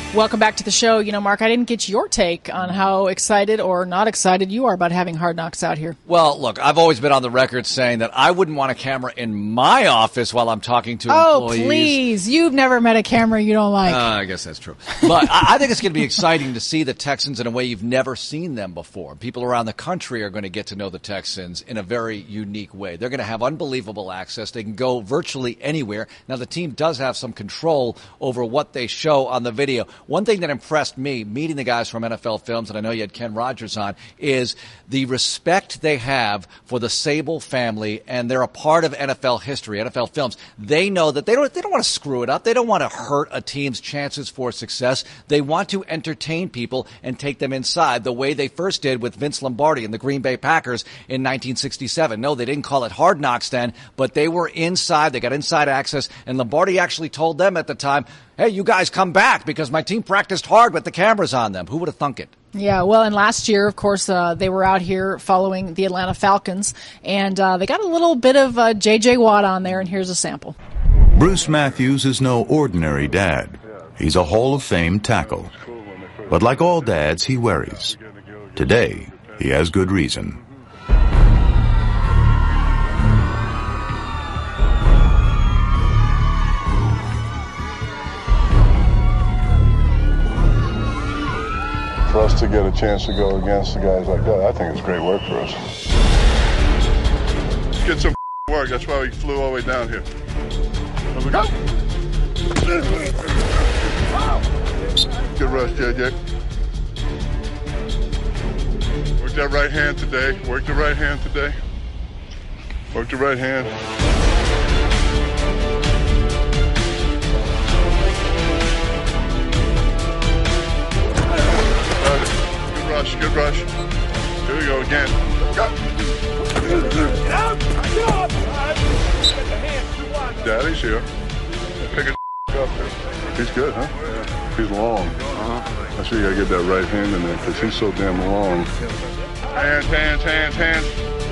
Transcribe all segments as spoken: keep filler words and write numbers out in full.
Welcome back to the show. You know, Mark, I didn't get your take on how excited or not excited you are about having Hard Knocks out here. Well, look, I've always been on the record saying that I wouldn't want a camera in my office while I'm talking to oh, employees. Oh, please. You've never met a camera you don't like. Uh, I guess that's true. But I, I think it's going to be exciting to see the Texans in a way you've never seen them before. People around the country are going to get to know the Texans in a very unique way. They're going to have unbelievable access. They can go virtually anywhere. Now, the team does have some control over what they show on the video. One thing that impressed me, meeting the guys from N F L Films, and I know you had Ken Rogers on, is the respect they have for the Sable family, and they're a part of N F L history, N F L Films. They know that they don't, they don't want to screw it up. They don't want to hurt a team's chances for success. They want to entertain people and take them inside the way they first did with Vince Lombardi and the Green Bay Packers in nineteen sixty-seven. No, they didn't call it Hard Knocks then, but they were inside. They got inside access, and Lombardi actually told them at the time, hey, you guys come back because my team practiced hard with the cameras on them. Who would have thunk it? Yeah, well, and last year, of course, uh, they were out here following the Atlanta Falcons, and uh, they got a little bit of uh, J J. Watt on there, and here's a sample. Bruce Matthews is no ordinary dad. He's a Hall of Fame tackle. But like all dads, he worries. Today, he has good reason. For us to get a chance to go against the guys like that, I think it's great work for us. Get some work. That's why we flew all the way down here. Here we go. Good rush, J J. Work that right hand today. Work the right hand today. Work the right hand. Rush, good rush. Here we go again. Go. Get out! Get up! Daddy's here. Pick it up there. He's good, huh? Yeah. He's long. Uh-huh. That's why you gotta get that right hand in there because he's so damn long. Hands, hands, hands, hands.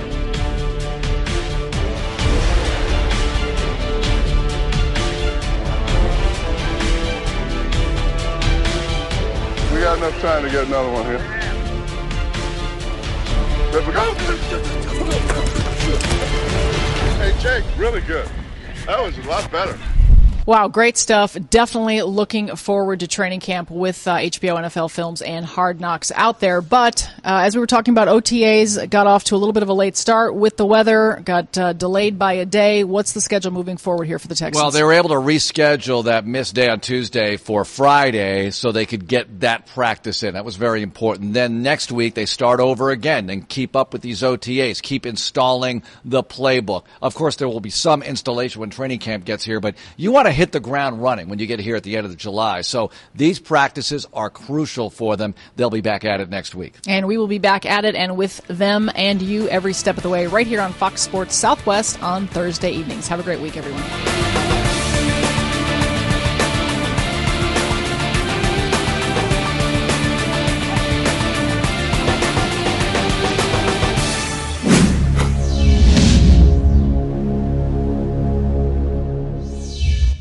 We got enough time to get another one here. There we go. Hey, Jake, really good. That was a lot better. Wow, great stuff. Definitely looking forward to training camp with uh, H B O N F L Films and Hard Knocks out there. But uh, as we were talking about, O T As got off to a little bit of a late start with the weather, got uh, delayed by a day. What's the schedule moving forward here for the Texans? Well, they were able to reschedule that missed day on Tuesday for Friday so they could get that practice in. That was very important. Then next week they start over again and keep up with these O T As, keep installing the playbook. Of course, there will be some installation when training camp gets here, but you want to hit the ground running when you get here at the end of July. So these practices are crucial for them. They'll be back at it next week. And we will be back at it and with them and you every step of the way right here on Fox Sports Southwest on Thursday evenings. Have a great week, everyone.